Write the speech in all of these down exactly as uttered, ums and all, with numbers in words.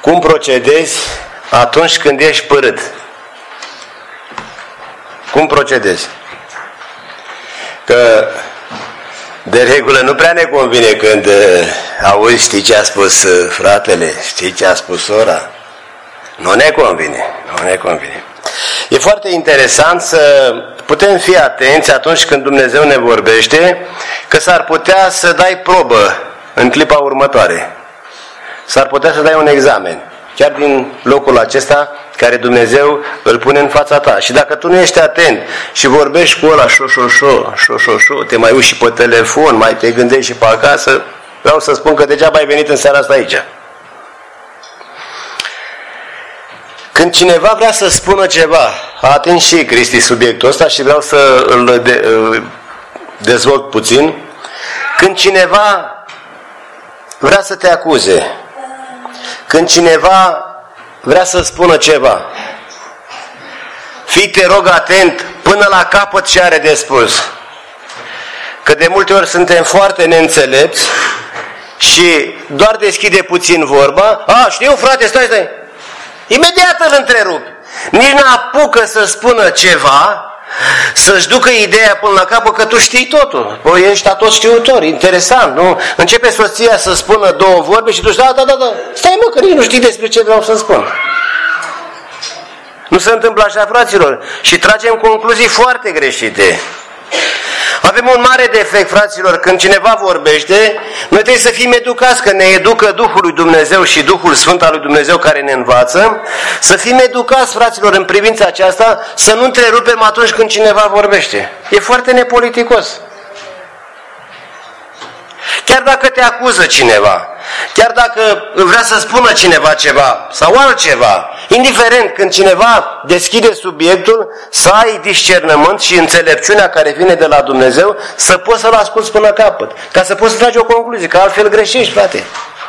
Cum procedezi atunci când ești părât? Cum procedezi? Că de regulă nu prea ne convine când auzi, știi ce a spus fratele, știi ce a spus sora. Nu ne convine, nu ne convine. E foarte interesant să putem fi atenți atunci când Dumnezeu ne vorbește, că s-ar putea să dai probă în clipa următoare. S-ar putea să dai un examen, chiar din locul acesta care Dumnezeu îl pune în fața ta. Și dacă tu nu ești atent și vorbești cu ăla șo-șo-șo, șo-șo-șo, te mai uiți și pe telefon, mai te gândești și pe acasă, vreau să spun că degeaba ai venit în seara asta aici. Când cineva vrea să spună ceva, a atins și Cristi subiectul ăsta și vreau să îl de, dezvolt puțin. Când cineva vrea să te acuze, când cineva vrea să spună ceva, fii, te rog, atent până la capăt ce are de spus. Că de multe ori suntem foarte neînțelepți și doar deschide puțin vorba. A, știu, frate, stai, stai. Imediat îl întrerup. Nici nu apucă să spună ceva, să-și ducă ideea până la capăt că tu știi totul. Băi, ești atotștiutor, interesant, nu? Începe soția să spună două vorbe și tu știi, da, da, da, da. Stai, mă, că nici nu știi despre ce vreau să spun. Nu se întâmplă așa, fraților? Și tragem concluzii foarte greșite. Avem un mare defect, fraților, când cineva vorbește, noi trebuie să fim educați, că ne educă Duhul lui Dumnezeu și Duhul Sfânt al lui Dumnezeu care ne învață, să fim educați, fraților, în privința aceasta, să nu întrerupem atunci când cineva vorbește. E foarte nepoliticos. Chiar dacă te acuză cineva, chiar dacă vrea să spună cineva ceva sau altceva, indiferent, când cineva deschide subiectul, să ai discernământ și înțelepciunea care vine de la Dumnezeu, să poți să-l asculți până capăt, ca să poți să tragi o concluzie, că altfel greșești, frate.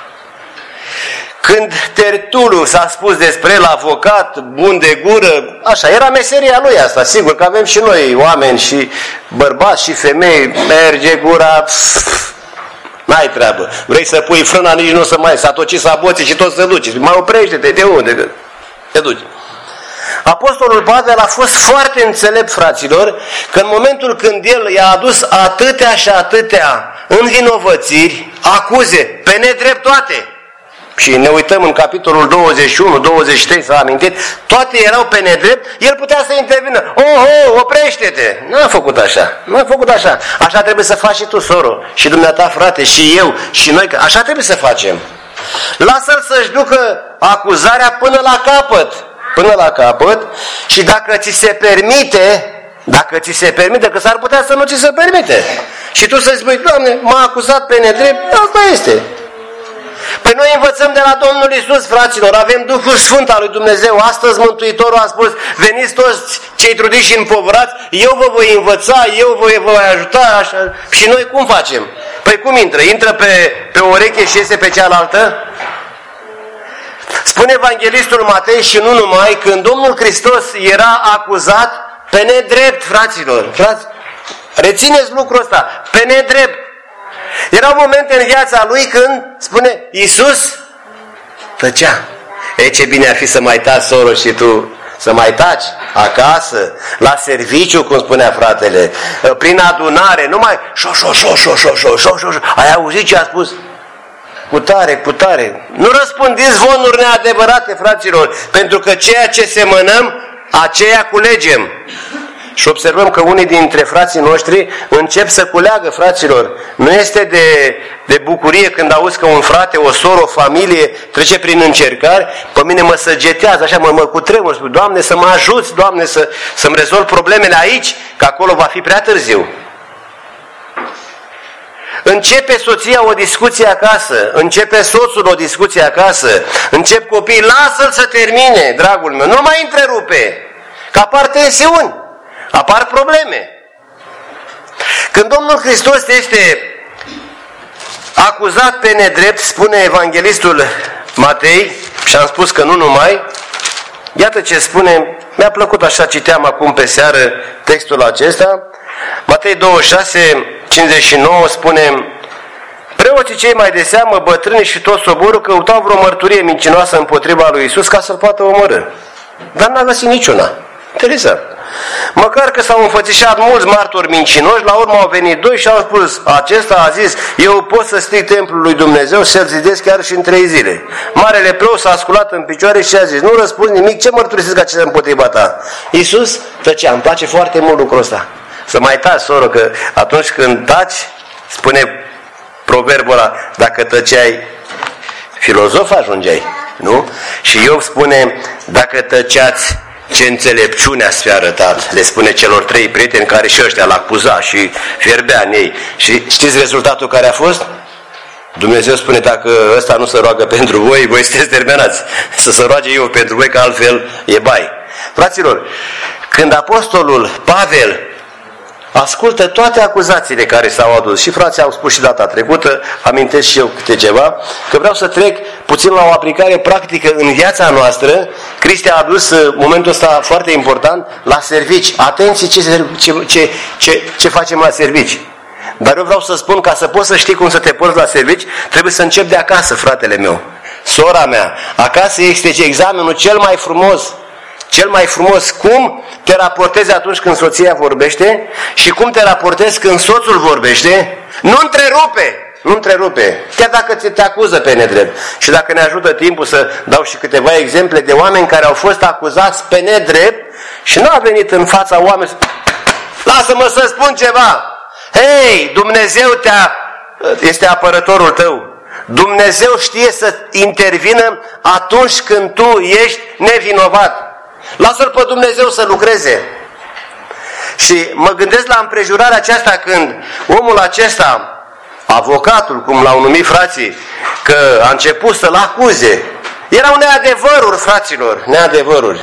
Când Tertulul s-a spus despre el, avocat, bun de gură, așa, era meseria lui asta, sigur că avem și noi oameni și bărbați și femei, merge gura, pf, n-ai treabă. Vrei să pui frâna, nici nu o să mai, s-a tocit saboții și tot să duci. Mai oprește-te, de unde? Te duci. Apostolul Pavel a fost foarte înțelept, fraților, că în momentul când el i-a adus atâtea și atâtea învinovățiri, acuze, pe nedrept toate, și ne uităm în capitolul douăzeci și unu douăzeci și trei, s-a amintit, toate erau pe nedrept, el putea să intervină. Oh, oh, oprește-te! Nu a făcut așa, nu a făcut așa. Așa trebuie să faci și tu, soro, și dumneata, frate, și eu, și noi, așa trebuie să facem. Lasă-l să-și ducă acuzarea până la capăt, până la capăt, și dacă ți se permite, dacă ți se permite, că s-ar putea să nu ți se permite, și tu să-ți spui, Doamne, m-a acuzat pe nedrept, asta este. Păi noi învățăm de la Domnul Iisus, fraților, avem Duhul Sfânt al lui Dumnezeu. Astăzi Mântuitorul a spus, veniți toți cei trudiți și împovărați, eu vă voi învăța, eu vă voi ajuta, așa. Și noi cum facem? Păi cum intră? Intră pe, pe o ureche și iese pe cealaltă? Spune evanghelistul Matei, și nu numai, când Domnul Hristos era acuzat pe nedrept, fraților. Frați, rețineți lucrul ăsta, pe nedrept. Erau momente în viața lui când, spune, Iisus tăcea. E, ce bine ar fi să mai taci, soro, și tu, să mai taci acasă, la serviciu, cum spunea fratele, prin adunare, numai șo, șo, șo, șo, șo, șo, șo, șo. Ai auzit ce a spus? Cu tare, cu tare. Nu răspândiți zvonuri neadevărate, fraților, pentru că ceea ce semănăm, aceea culegem. Și observăm că unii dintre frații noștri încep să culeagă, fraților. Nu este de, de bucurie când auzi că un frate, o soră, o familie trece prin încercări. Pe mine mă săgetează, așa mă, mă cutremur, spun, Doamne, să mă ajuți, Doamne, să, să-mi rezolv problemele aici, că acolo va fi prea târziu. Începe soția o discuție acasă, începe soțul o discuție acasă, încep copiii, lasă-l să termine, dragul meu, nu mai întrerupe, că apar tensiuni. Apar probleme. Când Domnul Hristos este acuzat pe nedrept, spune evanghelistul Matei, și am spus că nu numai, iată ce spune, mi-a plăcut așa, citeam acum pe seară textul acesta, Matei douăzeci și șase, cincizeci și nouă spune, pe Preoții cei mai de seamă, bătrâni și tot soborul, căutau vreo mărturie mincinoasă împotriva lui Iisus ca să-l poată omorâ. Dar n-a găsit niciuna. Interesant. Măcar că s-au înfățișat mulți martori mincinoși, la urmă au venit doi și au spus, acesta a zis, eu pot să stric templul lui Dumnezeu și să-l zidesc chiar și în trei zile. Marele preot s-a sculat în picioare și a zis, nu răspunzi nimic, ce mărturisesc acestea împotriva ta? Iisus tăcea, îmi place foarte mult lucrul ăsta. Să mai taci, soră, că atunci când taci, spune proverbul ăla, dacă tăceai, filozof ajungeai, nu? Și Iov spune, dacă tăceați, ce înțelepciune ați fi arătat, le spune celor trei prieteni care și ăștia l-acuza și fierbea în ei. Și știți rezultatul care a fost? Dumnezeu spune, dacă ăsta nu se roagă pentru voi, voi sunteți terminați. Să se roage eu pentru voi, că altfel e bai. Fraților, când apostolul Pavel ascultă toate acuzațiile care s-au adus, și frații au spus și data trecută, amintesc și eu câte ceva, că vreau să trec puțin la o aplicare practică în viața noastră. Cristi a adus momentul ăsta foarte important la servici. Atenție ce, ce, ce, ce, ce facem la servici. Dar eu vreau să spun, ca să poți să știi cum să te porți la servici, trebuie să începi de acasă, fratele meu, sora mea. Acasă este examenul cel mai frumos. Cel mai frumos, cum te raportezi atunci când soția vorbește și cum te raportezi când soțul vorbește. Nu întrerupe, nu întrerupe, chiar dacă te, te acuză pe nedrept. Și dacă ne ajută timpul să dau și câteva exemple de oameni care au fost acuzați pe nedrept și nu a venit în fața oamenilor. Lasă-mă să spun ceva. Hei, Dumnezeu te-a, este apărătorul tău. Dumnezeu știe să intervină atunci când tu ești nevinovat. Lasă-L pe Dumnezeu să lucreze. Și mă gândesc la împrejurarea aceasta când omul acesta, avocatul, cum l-au numit frații, că a început să-l acuze. Erau neadevăruri, fraților, neadevăruri.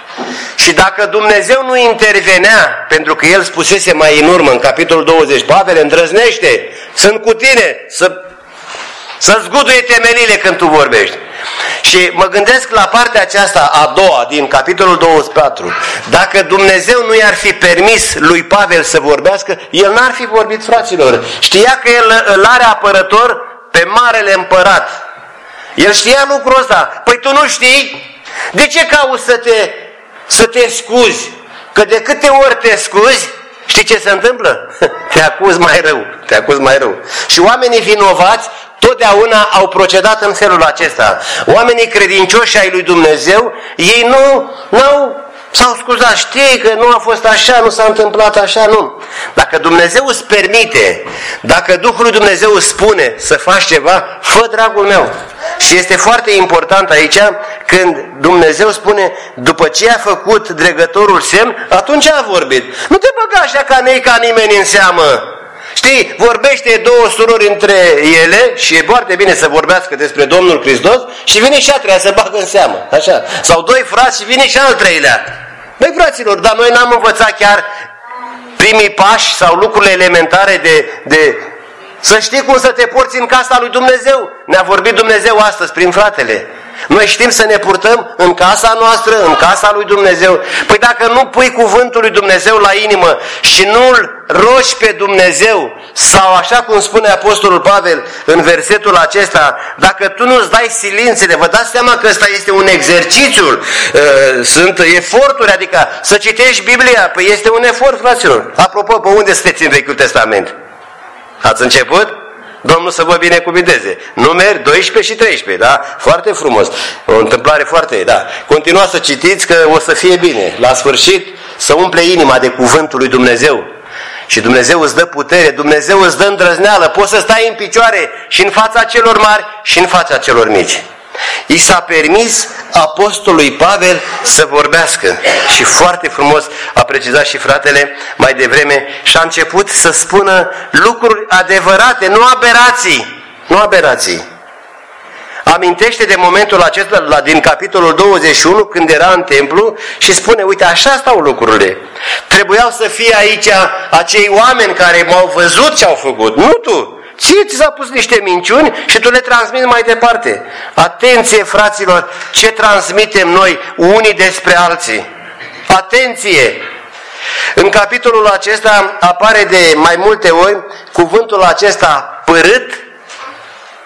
Și dacă Dumnezeu nu intervenea, pentru că el spusese mai în urmă, în capitolul douăzeci, Pavel, îndrăznește, sunt cu tine, să, să zguduie temelile când tu vorbești. Și mă gândesc la partea aceasta a doua din capitolul douăzeci și patru. Dacă Dumnezeu nu i-ar fi permis lui Pavel să vorbească, el n-ar fi vorbit, fraților. Știa că el îl are apărător pe marele împărat. El știa lucrul ăsta. Păi tu nu știi? De ce cauți să te, să te scuzi? Că de câte ori te scuzi, știi ce se întâmplă? Te acuzi mai rău. Te acuzi mai rău. Și oamenii vinovați totdeauna au procedat în felul acesta. Oamenii credincioși ai lui Dumnezeu, ei nu n-au, s-au scuzat, știi că nu a fost așa, nu s-a întâmplat așa, nu. Dacă Dumnezeu îți permite, dacă Duhul lui Dumnezeu îți spune să faci ceva, fă, dragul meu. Și este foarte important aici când Dumnezeu spune, după ce a făcut dregătorul semn, atunci a vorbit. Nu te băga așa ca nei ca nimeni în seamă. Știi, vorbește două surori între ele și e foarte bine să vorbească despre Domnul Hristos și vine și a treia să bagă în seamă. Așa. Sau doi frați și vine și al treilea. Băi, fraților, dar noi n-am învățat chiar primii pași sau lucrurile elementare de, de să știi cum să te porți în casa lui Dumnezeu. Ne-a vorbit Dumnezeu astăzi prin fratele. Noi știm să ne purtăm în casa noastră, în casa lui Dumnezeu. Păi dacă nu pui cuvântul lui Dumnezeu la inimă și nu-L rogi pe Dumnezeu, sau așa cum spune Apostolul Pavel în versetul acesta, dacă tu nu-ți dai silințele, vă dați seama că ăsta este un exercițiu, sunt eforturi, adică să citești Biblia, păi este un efort, fraților. Apropo, pe unde sunteți în Vechiul Testament? Ați început? Domnul să vă binecuvinteze. Numeri doisprezece și treisprezece, da? Foarte frumos. O întâmplare foarte, da. Continuați să citiți că o să fie bine. La sfârșit să umple inima de cuvântul lui Dumnezeu. Și Dumnezeu îți dă putere, Dumnezeu îți dă îndrăzneală. Poți să stai în picioare și în fața celor mari și în fața celor mici. I s-a permis apostolului Pavel să vorbească și foarte frumos a precizat și fratele mai devreme și a început să spună lucruri adevărate, nu aberații, nu aberații. Amintește de momentul acesta la, din capitolul douăzeci și unu când era în templu și spune, uite, așa stau lucrurile. Trebuiau să fie aici acei oameni care m-au văzut ce au făcut, nu tu. Ție ți s-a pus niște minciuni și tu le transmiți mai departe. Atenție, fraților, ce transmitem noi unii despre alții. Atenție! În capitolul acesta apare de mai multe ori cuvântul acesta părât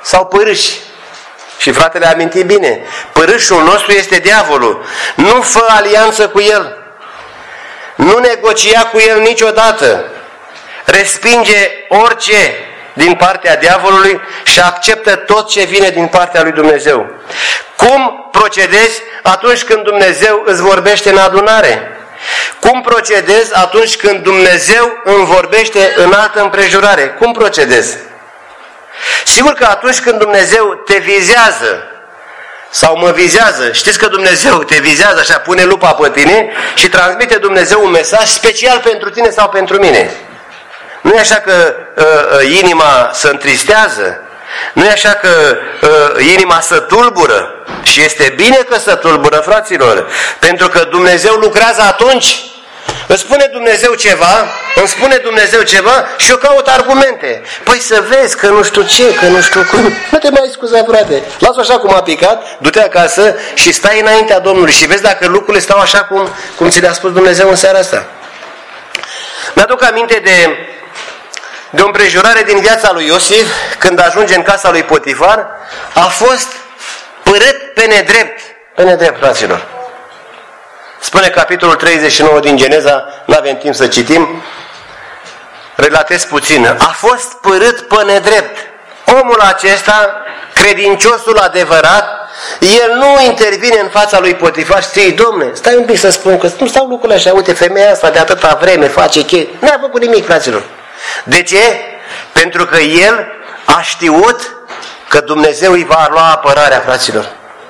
sau pârâși. Și fratele a amintit bine, pârâșul nostru este diavolul. Nu fă alianță cu el. Nu negocia cu el niciodată. Respinge orice din partea diavolului și acceptă tot ce vine din partea lui Dumnezeu. Cum procedezi atunci când Dumnezeu îți vorbește în adunare? Cum procedezi atunci când Dumnezeu îmi vorbește în altă împrejurare? Cum procedezi? Sigur că atunci când Dumnezeu te vizează sau mă vizează, știți că Dumnezeu te vizează, așa pune lupa pe tine și transmite Dumnezeu un mesaj special pentru tine sau pentru mine. Nu e așa că uh, inima se întristează, nu e așa că uh, inima se tulbură. Și este bine că se tulbură, fraților, pentru că Dumnezeu lucrează atunci. Îmi spune Dumnezeu ceva, îmi spune Dumnezeu ceva și eu caut argumente. Păi să vezi că nu știu ce, că nu știu cum. Nu te mai scuza, frate. Lasă așa cum a picat, du-te acasă și stai înaintea Domnului și vezi dacă lucrurile stau așa cum, cum ți le-a spus Dumnezeu în seara asta. Mi-aduc aminte de, de o împrejurare din viața lui Iosif, când ajunge în casa lui Potifar, a fost părât pe nedrept. Pe nedrept, fraților. Spune capitolul treizeci și nouă din Geneza, nu avem timp să citim, relatez puțin. A fost părât pe nedrept. Omul acesta, credinciosul adevărat, el nu intervine în fața lui Potifar și zice, Domne, stai un pic să spun că nu stau lucrurile așa, uite, femeia asta de atâta vreme face chestii. N-a făcut nimic, fraților. De ce? Pentru că el a știut că Dumnezeu îi va lua apărarea, fraților.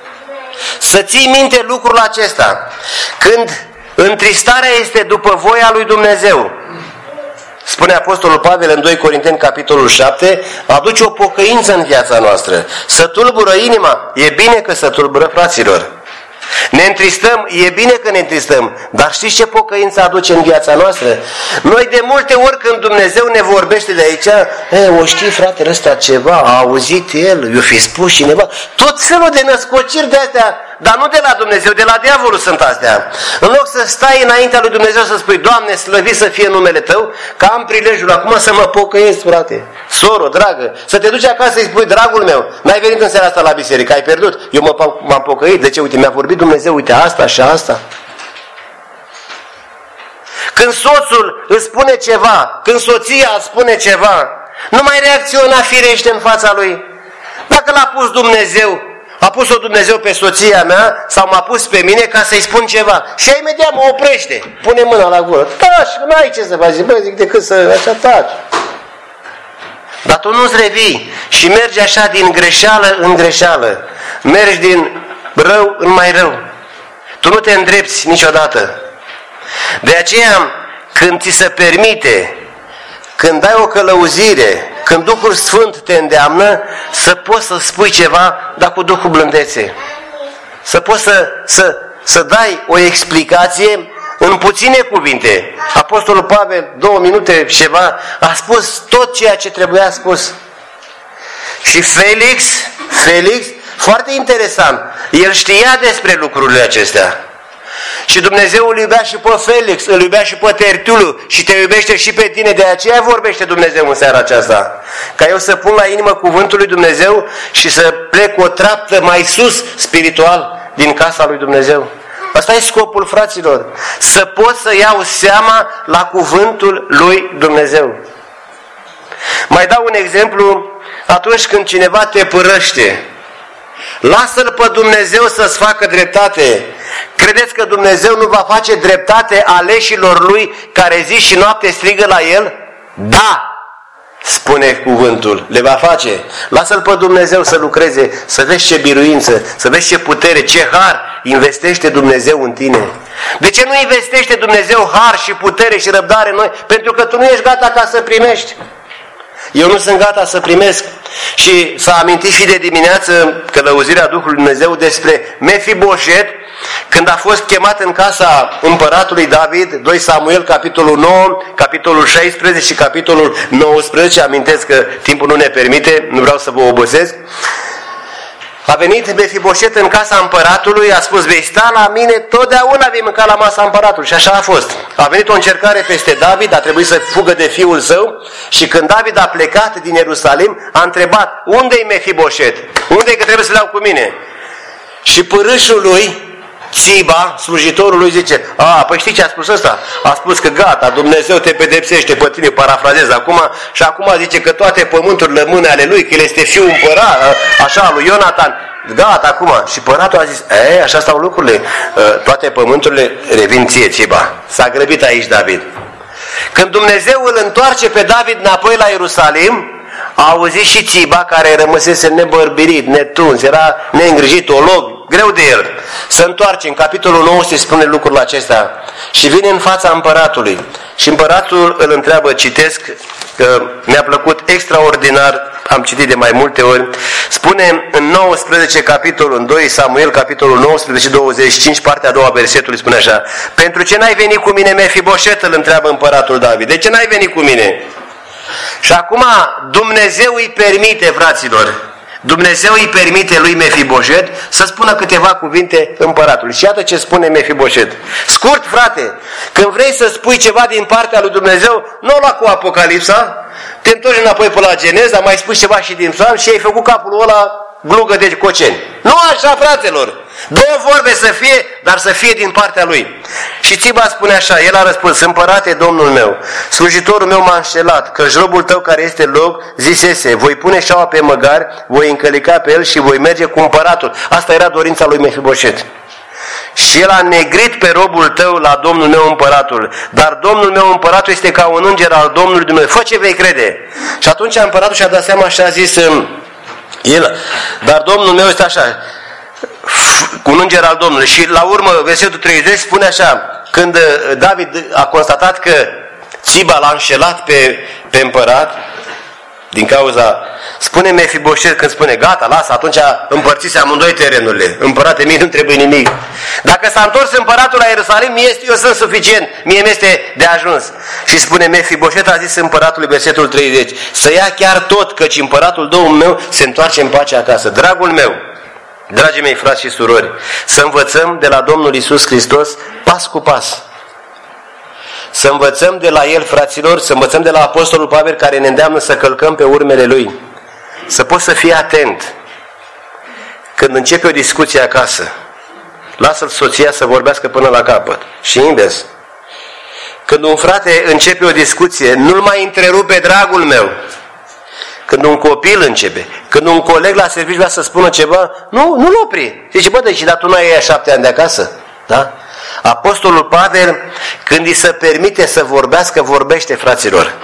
Să ții minte lucrul acesta. Când întristarea este după voia lui Dumnezeu, spune Apostolul Pavel în doi Corinteni, capitolul șapte, aduce o pocăință în viața noastră. Să tulbură inima, e bine că să tulbură, fraților. Ne întristăm, e bine că ne întristăm, dar știți ce pocăință aduce în viața noastră? Noi de multe ori când Dumnezeu ne vorbește de aici, e, o știi fratele ăsta ceva, a auzit el, i-o fi spus cineva, tot felul de născociri de astea, dar nu de la Dumnezeu, de la diavolul sunt astea. În loc să stai înaintea lui Dumnezeu să spui, Doamne, slăvit să fie numele Tău, că am prilejul acum să mă pocăiesc, frate, soro, dragă, să te duci acasă să-i spui, dragul meu, n-ai venit în seara asta la biserică, ai pierdut, eu mă, m-am pocăit, de ce? Uite, mi-a vorbit Dumnezeu, uite asta și asta. Când soțul îți spune ceva, când soția îți spune ceva, nu mai reacționa firește în fața lui. Dacă l-a pus Dumnezeu, a pus-o Dumnezeu pe soția mea sau m-a pus pe mine ca să-i spun ceva. Și imediat mă oprește, pune mâna la gură. Taci, nu ai ce să faci, băi, zic decât să așa taci. Dar tu nu-ți revii și mergi așa din greșeală în greșeală. Mergi din rău în mai rău. Tu nu te îndrepți niciodată. De aceea, când ți se permite, când ai o călăuzire, când Duhul Sfânt te îndeamnă, să poți să spui ceva, dar cu Duhul blândețe. Să poți să, să, să dai o explicație în puține cuvinte. Apostolul Pavel, două minute ceva, a spus tot ceea ce trebuia spus. Și Felix, Felix, foarte interesant, el știa despre lucrurile acestea. Și Dumnezeu îl iubea și pe Felix, îl iubea și pe Tertulu și te iubește și pe tine. De aceea vorbește Dumnezeu în seara aceasta. Ca eu să pun la inimă cuvântul lui Dumnezeu și să plec o treaptă mai sus spiritual din casa lui Dumnezeu. Asta e scopul, fraților. Să pot să iau seama la cuvântul lui Dumnezeu. Mai dau un exemplu. Atunci când cineva te părăște, lasă-L pe Dumnezeu să-ți facă dreptate. Credeți că Dumnezeu nu va face dreptate aleșilor Lui care zi și noapte strigă la El? Da! Spune cuvântul, le va face. Lasă-L pe Dumnezeu să lucreze, să vezi ce biruință, să vezi ce putere, ce har investește Dumnezeu în tine. De ce nu investește Dumnezeu har și putere și răbdare în noi? Pentru că tu nu ești gata ca să primești. Eu nu sunt gata să primesc. Și s-a amintit și de dimineață călăuzirea Duhului Dumnezeu despre Mefiboset, când a fost chemat în casa împăratului David, doi Samuel, capitolul nouă, capitolul șaisprezece și capitolul nouăsprezece, amintesc că timpul nu ne permite, nu vreau să vă obosesc. A venit Mefiboset în casa împăratului, a spus, vei sta la mine, totdeauna vei mânca la masa împăratului. Și așa a fost. A venit o încercare peste David, a trebuit să fugă de fiul său și când David a plecat din Ierusalim, a întrebat, unde-i Mefiboset? Unde-i că trebuie să-l iau cu mine? Și părâșul lui, Țiba, slujitorul lui, zice, a, păi știi ce a spus ăsta? A spus că gata, Dumnezeu te pedepsește pe tine, parafrazez acum, și acum zice că toate pământurile în mâna ale lui, că el este fiul împărat, așa, lui Ionatan. Gata, acum. Și păratul a zis, e, așa stau lucrurile, toate pământurile revin ție, Țiba. S-a grăbit aici David. Când Dumnezeu îl întoarce pe David înapoi la Ierusalim, a auzit și Țiba, care rămăsese nebărbirit, netuns, era neîngrijit, olog, greu de el. Se întoarce, în capitolul nouă se spune lucrul acesta și vine în fața împăratului. Și împăratul îl întreabă, citesc, că mi-a plăcut extraordinar, am citit de mai multe ori, spune în nouăsprezece capitolul, în doi Samuel, capitolul nouăsprezece, douăzeci și cinci, partea a doua versetului, spune așa, pentru ce n-ai venit cu mine, Mefiboset, îl întreabă împăratul David, de ce n-ai venit cu mine? Și acum Dumnezeu îi permite, fraților, Dumnezeu îi permite lui Mefiboset să spună câteva cuvinte împăratului. Și iată ce spune Mefiboset. Scurt, frate, când vrei să spui ceva din partea lui Dumnezeu, nu o lua cu Apocalipsa, te întorci înapoi pe la Geneza, mai spui ceva și din Psalm și ai făcut capul ăla glugă de coceni. Nu așa, fratelor! Două vorbe să fie, dar să fie din partea lui. Și Țiba spune așa, el a răspuns, împărate, domnul meu, slujitorul meu m-a înșelat, că robul tău care este log zisese, voi pune șaua pe măgar, voi încălica pe el și voi merge cu împăratul. Asta era dorința lui Mefiboset. Și el a negrit pe robul tău la domnul meu împăratul, dar domnul meu împăratul este ca un înger al Domnului Dumnezeu. Fă ce vei crede. Și atunci împăratul și-a dat seama și a zis, el, dar domnul meu este așa, cu un înger al Domnului. Și la urmă, versetul treizeci spune așa, când David a constatat că Țiba l-a înșelat pe, pe împărat, din cauza, spune Mefiboset când spune, gata, lasă, atunci împărțise amândoi terenurile. Împărate, mie nu trebuie nimic. Dacă s-a întors împăratul la Ierusalim, mie, eu sunt suficient, mie mi-este de ajuns. Și spune Mefiboset, a zis împăratului, versetul treizeci, să ia chiar tot, căci împăratul domnul meu se întoarce în pace acasă. Dragul meu, dragii mei frați și surori, să învățăm de la Domnul Iisus Hristos pas cu pas. Să învățăm de la El, fraților, să învățăm de la Apostolul Pavel, care ne îndeamnă să călcăm pe urmele Lui. Să poți să fii atent. Când începe o discuție acasă, lasă-l soția să vorbească până la capăt. Și invers. Când un frate începe o discuție, nu-l mai întrerupe, dragul meu. Când un copil începe, când un coleg la serviciu vrea să spună ceva, nu, nu-l opri. Zice, bă, deci, dar tu n-ai aia șapte ani de acasă? Da? Apostolul Pavel, când îi se permite să vorbească, vorbește, fraților.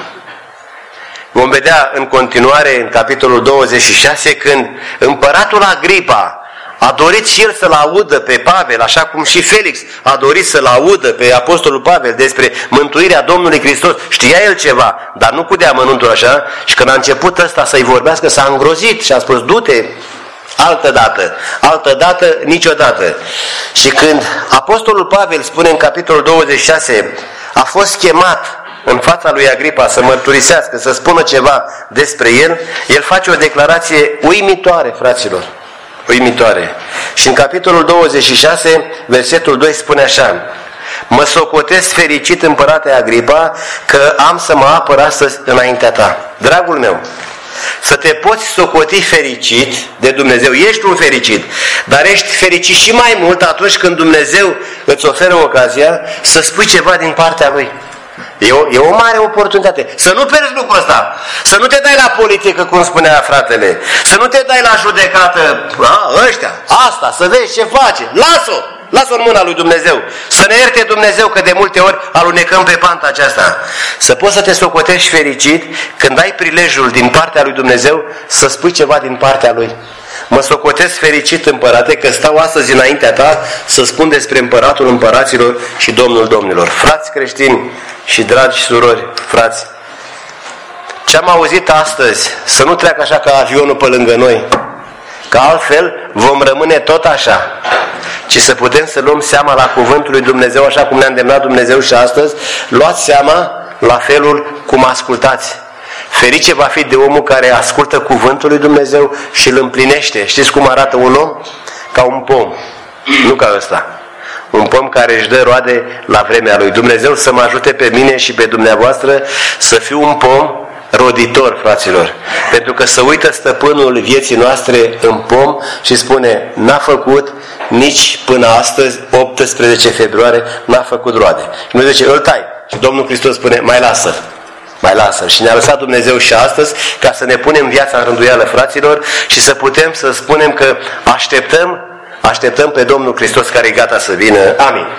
Vom vedea în continuare, în capitolul douăzeci și șase, când împăratul Agripa a dorit și el să-l audă pe Pavel, așa cum și Felix a dorit să-l audă pe Apostolul Pavel despre mântuirea Domnului Hristos. Știa el ceva, dar nu cu deamănuntul așa. Și când a început ăsta să-i vorbească, s-a îngrozit și a spus, du-te, altă dată, altă dată, niciodată. Și când Apostolul Pavel spune în capitolul douăzeci și șase, a fost chemat în fața lui Agripa să mărturisească, să spună ceva despre el, el face o declarație uimitoare, fraților. Uimitoare. Și în capitolul douăzeci și șase, versetul doi spune așa, mă socotesc fericit, împărate Agripa, că am să mă apăr astăzi înaintea ta. Dragul meu, să te poți socoti fericit de Dumnezeu, ești un fericit, dar ești fericit și mai mult atunci când Dumnezeu îți oferă ocazia să spui ceva din partea Lui. E o, e o mare oportunitate. Să nu pierzi lucrul ăsta. Să nu te dai la politică, cum spunea fratele. Să nu te dai la judecată. A, ăștia, asta, să vezi ce face. Lasă-o! Lasă-o în mâna lui Dumnezeu. Să ne ierte Dumnezeu, că de multe ori alunecăm pe panta aceasta. Să poți să te socotești fericit când ai prilejul din partea lui Dumnezeu să spui ceva din partea Lui. Mă socotesc fericit, împărate, că stau astăzi înaintea ta să spun despre împăratul împăraților și Domnul domnilor. Frați creștini și dragi surori, frați, ce am auzit astăzi să nu treacă așa ca avionul pe lângă noi, că altfel vom rămâne tot așa, ci să putem să luăm seama la cuvântul lui Dumnezeu, așa cum ne-a îndemnat Dumnezeu și astăzi, luați seama la felul cum ascultați. Ferice va fi de omul care ascultă cuvântul lui Dumnezeu și îl împlinește. Știți cum arată un om? Ca un pom. Nu ca ăsta. Un pom care își dă roade la vremea lui. Dumnezeu să mă ajute pe mine și pe dumneavoastră să fiu un pom roditor, fraților. Pentru că să uită stăpânul vieții noastre în pom și spune, n-a făcut nici până astăzi, optsprezece februarie, n-a făcut roade. Și noi zice, îl tai. Și Domnul Hristos spune, mai lasă-l. Mai lasă-l. Și ne-a lăsat Dumnezeu și astăzi ca să ne punem viața în rânduială, fraților, și să putem să spunem că așteptăm, așteptăm pe Domnul Hristos care e gata să vină. Amin.